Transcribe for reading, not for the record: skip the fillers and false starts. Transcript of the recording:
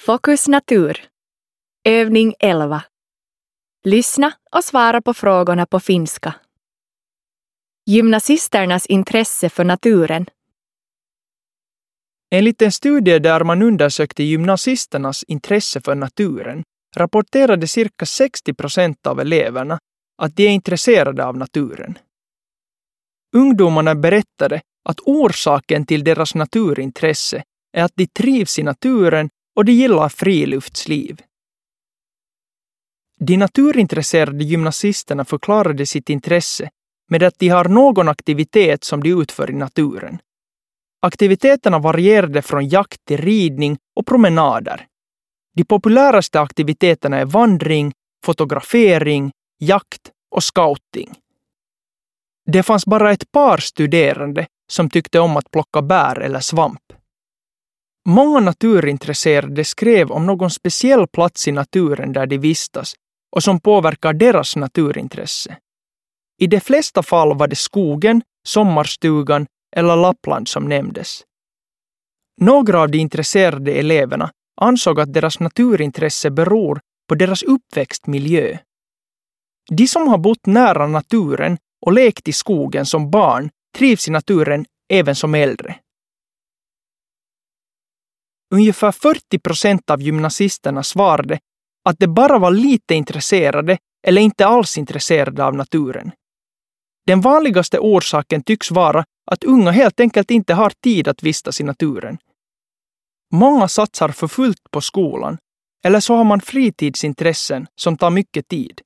Fokus natur. Övning 11. Lyssna och svara på frågorna på finska. Gymnasisternas intresse för naturen. Enligt en studie där man undersökte gymnasisternas intresse för naturen rapporterade cirka 60% av eleverna att de är intresserade av naturen. Ungdomarna berättade att orsaken till deras naturintresse är att de trivs i naturen och de gillar friluftsliv. De naturintresserade gymnasisterna förklarade sitt intresse med att de har någon aktivitet som de utför i naturen. Aktiviteterna varierade från jakt till ridning och promenader. De populäraste aktiviteterna är vandring, fotografering, jakt och scouting. Det fanns bara ett par studerande som tyckte om att plocka bär eller svamp. Många naturintresserade skrev om någon speciell plats i naturen där de vistas och som påverkar deras naturintresse. I de flesta fall var det skogen, sommarstugan eller Lappland som nämndes. Några av de intresserade eleverna ansåg att deras naturintresse beror på deras uppväxtmiljö. De som har bott nära naturen och lekt i skogen som barn trivs i naturen även som äldre. Ungefär 40% av gymnasisterna svarade att de bara var lite intresserade eller inte alls intresserade av naturen. Den vanligaste orsaken tycks vara att unga helt enkelt inte har tid att vistas i naturen. Många satsar för fullt på skolan, eller så har man fritidsintressen som tar mycket tid.